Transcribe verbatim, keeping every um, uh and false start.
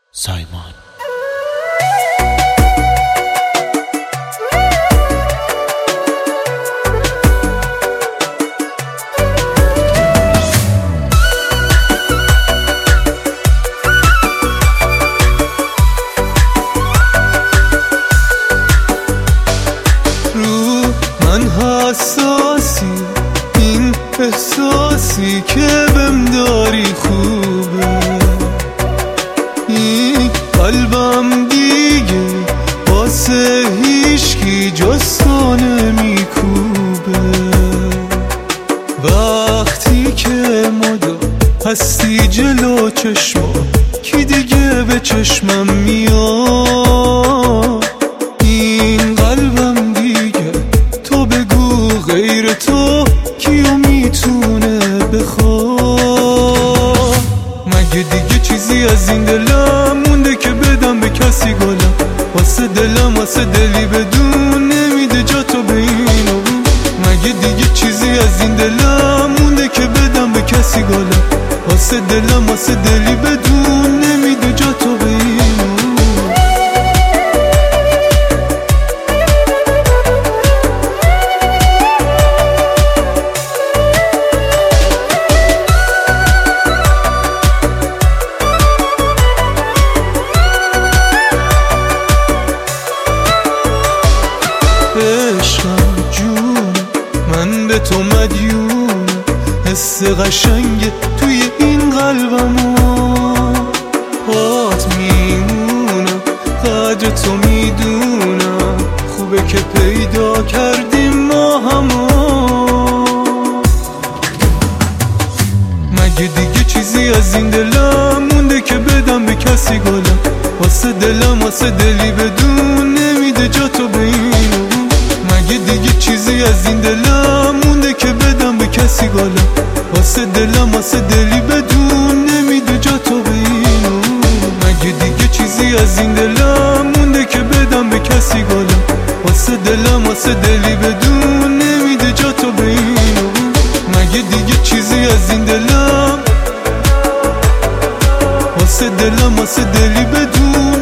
سایمان. رو من حساسی، این احساسی که بهم داری خوبه، این قلبم دیگه واسه هیچکی جز تو نمیکوبه. وقتی که مدام هستی جلو چشما، کی دیگه به چشمم میاد؟ این قلبم دیگه تو بگو غیر تو کیو میتونه بخواد؟ مگه دیگه چیزی از این دلم مونده که بدم به کسی گلم؟ واسه دلم واسه دلی بدون نمیده جا تو به این و اون. مگه دیگه چیزی از این دلم مونده که بدم به کسی گلم؟ واسه دلم واسه دلی بدون نمیده جا تو به این و اون. عشقم جون من به تو مدیون، حس قشنگ توی این قلبم پات میمونم، قدر تو میدونم، خوبه که پیدا کردیم ما همو. مگه دیگه چیزی از این دلم مونده که بدم به کسی گلم؟ واسه دلم واسه دلی بدون نمیده جا تو به این و اون. مگه دیگه چیزی از این دلم مونده که بدم به کسی گلم؟ واسه دلم واسه دلی بدون نمیده جا تو به این و اون. مگه دیگه چیزی از این دلم مونده که بدم به کسی گلم؟ واسه دلم واسه دلی بدون نمیده جا تو به این و اون. مگه دیگه چیزی از این دلم واسه دلم واسه دلی بدون